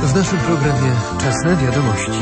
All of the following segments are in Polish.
W naszym programie Czas na wiadomości.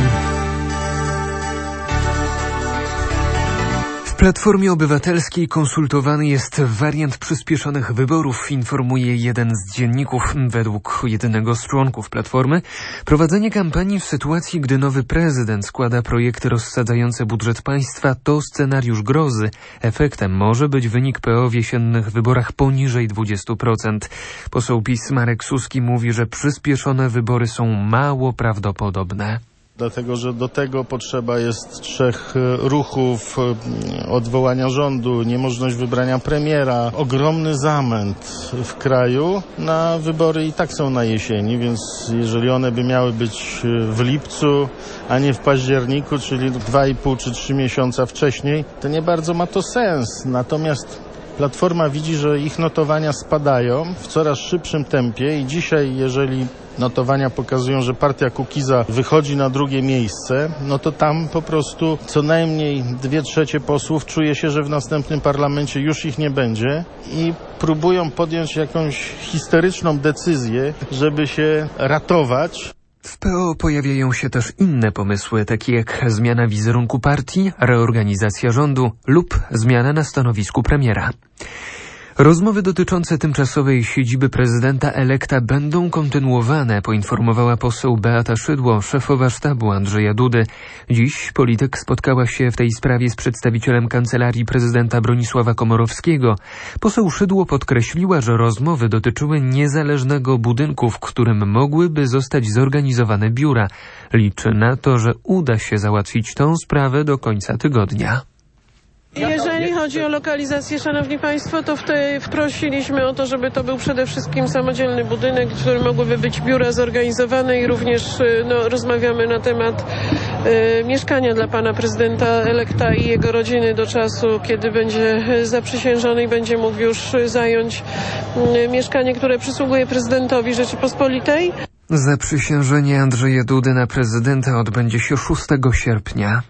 W Platformie Obywatelskiej konsultowany jest wariant przyspieszonych wyborów, informuje jeden z dzienników. Według jednego z członków Platformy prowadzenie kampanii w sytuacji, gdy nowy prezydent składa projekty rozsadzające budżet państwa, to scenariusz grozy. Efektem może być wynik PO w jesiennych wyborach poniżej 20%. Poseł PiS Marek Suski mówi, że przyspieszone wybory są mało prawdopodobne. Dlatego, że do tego potrzeba jest 3 ruchów: odwołania rządu, niemożność wybrania premiera, ogromny zamęt w kraju. Na wybory i tak są na jesieni, więc jeżeli one by miały być w lipcu, a nie w październiku, czyli 2,5 czy 3 miesiące wcześniej, to nie bardzo ma to sens. Natomiast Platforma widzi, że ich notowania spadają w coraz szybszym tempie i dzisiaj, jeżeli notowania pokazują, że partia Kukiza wychodzi na drugie miejsce, no to tam po prostu co najmniej 2/3 posłów czuje się, że w następnym parlamencie już ich nie będzie i próbują podjąć jakąś histeryczną decyzję, żeby się ratować. W PO pojawiają się też inne pomysły, takie jak zmiana wizerunku partii, reorganizacja rządu lub zmiana na stanowisku premiera. Rozmowy dotyczące tymczasowej siedziby prezydenta elekta będą kontynuowane, poinformowała poseł Beata Szydło, szefowa sztabu Andrzeja Dudy. Dziś polityk spotkała się w tej sprawie z przedstawicielem Kancelarii Prezydenta Bronisława Komorowskiego. Poseł Szydło podkreśliła, że rozmowy dotyczyły niezależnego budynku, w którym mogłyby zostać zorganizowane biura. Liczy na to, że uda się załatwić tę sprawę do końca tygodnia. Jeżeli chodzi o lokalizację, szanowni państwo, to prosiliśmy o to, żeby to był przede wszystkim samodzielny budynek, w którym mogłyby być biura zorganizowane i również rozmawiamy na temat mieszkania dla pana prezydenta elekta i jego rodziny do czasu, kiedy będzie zaprzysiężony i będzie mógł już zająć mieszkanie, które przysługuje prezydentowi Rzeczypospolitej. Zaprzysiężenie Andrzeja Dudy na prezydenta odbędzie się 6 sierpnia.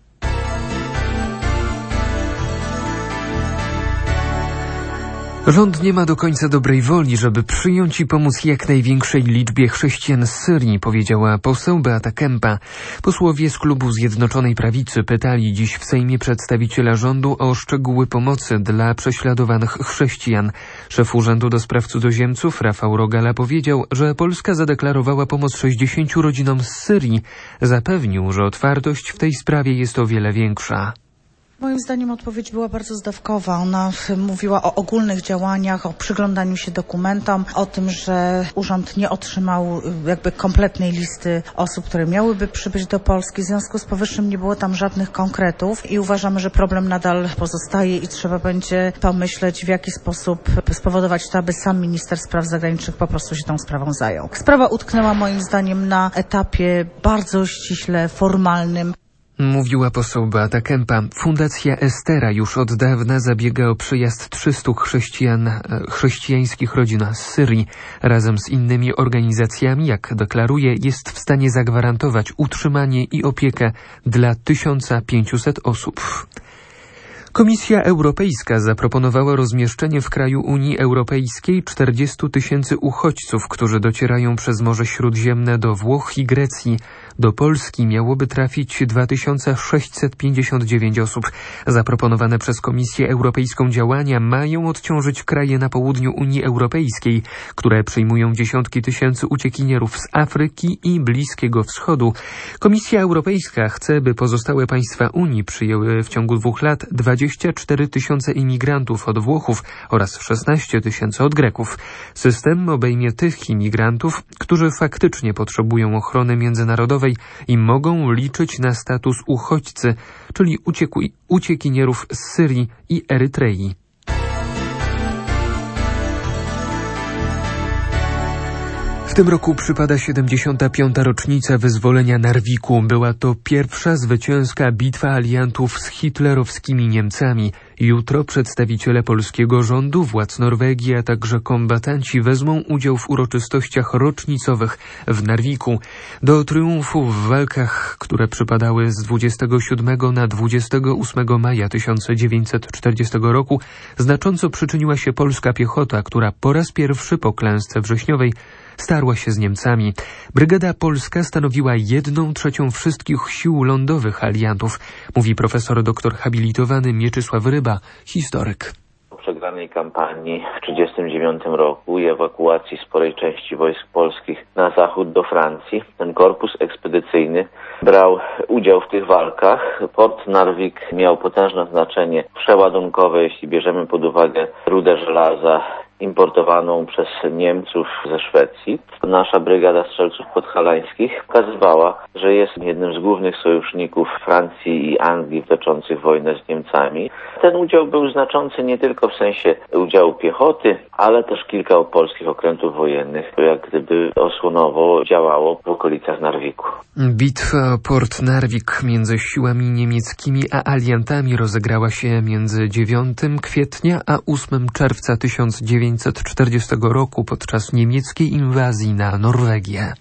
Rząd nie ma do końca dobrej woli, żeby przyjąć i pomóc jak największej liczbie chrześcijan z Syrii, powiedziała poseł Beata Kempa. Posłowie z klubu Zjednoczonej Prawicy pytali dziś w Sejmie przedstawiciela rządu o szczegóły pomocy dla prześladowanych chrześcijan. Szef Urzędu do Spraw Cudzoziemców Rafał Rogala powiedział, że Polska zadeklarowała pomoc 60 rodzinom z Syrii. Zapewnił, że otwartość w tej sprawie jest o wiele większa. Moim zdaniem odpowiedź była bardzo zdawkowa. Ona mówiła o ogólnych działaniach, o przyglądaniu się dokumentom, o tym, że urząd nie otrzymał jakby kompletnej listy osób, które miałyby przybyć do Polski. W związku z powyższym nie było tam żadnych konkretów i uważamy, że problem nadal pozostaje i trzeba będzie pomyśleć, w jaki sposób spowodować to, aby sam minister spraw zagranicznych po prostu się tą sprawą zajął. Sprawa utknęła moim zdaniem na etapie bardzo ściśle formalnym. Mówiła poseł Beata Kempa. Fundacja Estera już od dawna zabiega o przyjazd 300 chrześcijańskich rodzin z Syrii. Razem z innymi organizacjami, jak deklaruje, jest w stanie zagwarantować utrzymanie i opiekę dla 1500 osób. Komisja Europejska zaproponowała rozmieszczenie w kraju Unii Europejskiej 40 000 uchodźców, którzy docierają przez Morze Śródziemne do Włoch i Grecji. Do Polski miałoby trafić 2659 osób. Zaproponowane przez Komisję Europejską działania mają odciążyć kraje na południu Unii Europejskiej, które przyjmują dziesiątki tysięcy uciekinierów z Afryki i Bliskiego Wschodu. Komisja Europejska chce, by pozostałe państwa Unii przyjęły w ciągu 2 lat 24 000 imigrantów od Włochów oraz 16 000 od Greków. System obejmie tych imigrantów, którzy faktycznie potrzebują ochrony międzynarodowej i mogą liczyć na status uchodźcy, czyli uciekinierów z Syrii i Erytrei. W tym roku przypada 75. rocznica wyzwolenia Narwiku. Była to pierwsza zwycięska bitwa aliantów z hitlerowskimi Niemcami. Jutro przedstawiciele polskiego rządu, władz Norwegii, a także kombatanci wezmą udział w uroczystościach rocznicowych w Narwiku. Do triumfu w walkach, które przypadały z 27 na 28 maja 1940 roku, znacząco przyczyniła się polska piechota, która po raz pierwszy po klęsce wrześniowej starła się z Niemcami. Brygada polska stanowiła 1/3 wszystkich sił lądowych aliantów, mówi profesor doktor habilitowany Mieczysław Ryba, historyk. Po przegranej kampanii w 1939 roku i ewakuacji sporej części wojsk polskich na zachód do Francji, ten korpus ekspedycyjny brał udział w tych walkach. Port Narvik miał potężne znaczenie przeładunkowe, jeśli bierzemy pod uwagę rudę żelaza importowaną przez Niemców ze Szwecji. Nasza brygada strzelców podhalańskich pokazywała, że jest jednym z głównych sojuszników Francji i Anglii toczących wojnę z Niemcami. Ten udział był znaczący nie tylko w sensie udziału piechoty, ale też kilka polskich okrętów wojennych, jak gdyby osłonowo działało w okolicach Narwiku. Bitwa o Port Narvik między siłami niemieckimi a aliantami rozegrała się między 9 kwietnia a 8 czerwca 1940 roku podczas niemieckiej inwazji na Norwegię.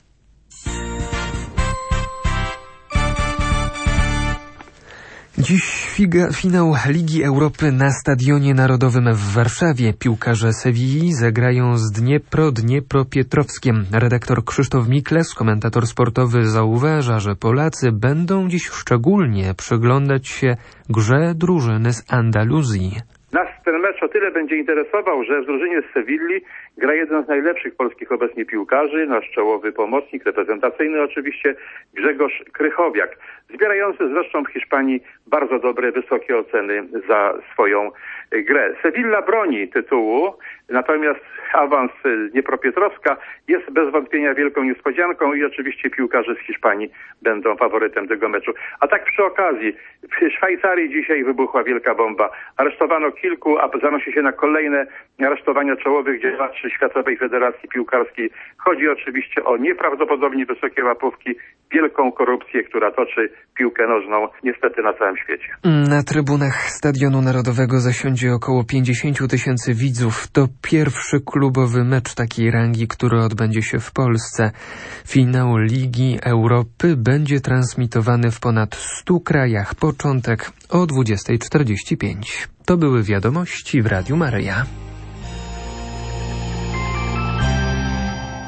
Dziś finał Ligi Europy na Stadionie Narodowym w Warszawie. Piłkarze Sewilli zagrają z Dniepropietrowskiem. Redaktor Krzysztof Mikles, komentator sportowy, zauważa, że Polacy będą dziś szczególnie przyglądać się grze drużyny z Andaluzji. Nas ten mecz o tyle będzie interesował, że w drużynie z Sewilli gra jeden z najlepszych polskich obecnie piłkarzy, nasz czołowy pomocnik, reprezentacyjny oczywiście, Grzegorz Krychowiak, zbierający zresztą w Hiszpanii bardzo dobre, wysokie oceny za swoją grę. Sevilla broni tytułu, natomiast awans Dniepropietrowska jest bez wątpienia wielką niespodzianką i oczywiście piłkarze z Hiszpanii będą faworytem tego meczu. A tak przy okazji, w Szwajcarii dzisiaj wybuchła wielka bomba. Aresztowano kilku, a zanosi się na kolejne aresztowania czołowych działaczy Światowej Federacji Piłkarskiej. Chodzi oczywiście o nieprawdopodobnie wysokie łapówki, wielką korupcję, która toczy piłkę nożną niestety na całym świecie. Na trybunach Stadionu Narodowego zasiądzie około 50 000 widzów. To pierwszy klubowy mecz takiej rangi, który odbędzie się w Polsce. Finał Ligi Europy będzie transmitowany w ponad 100 krajach. Początek o 20:45. To były wiadomości w Radiu Maryja.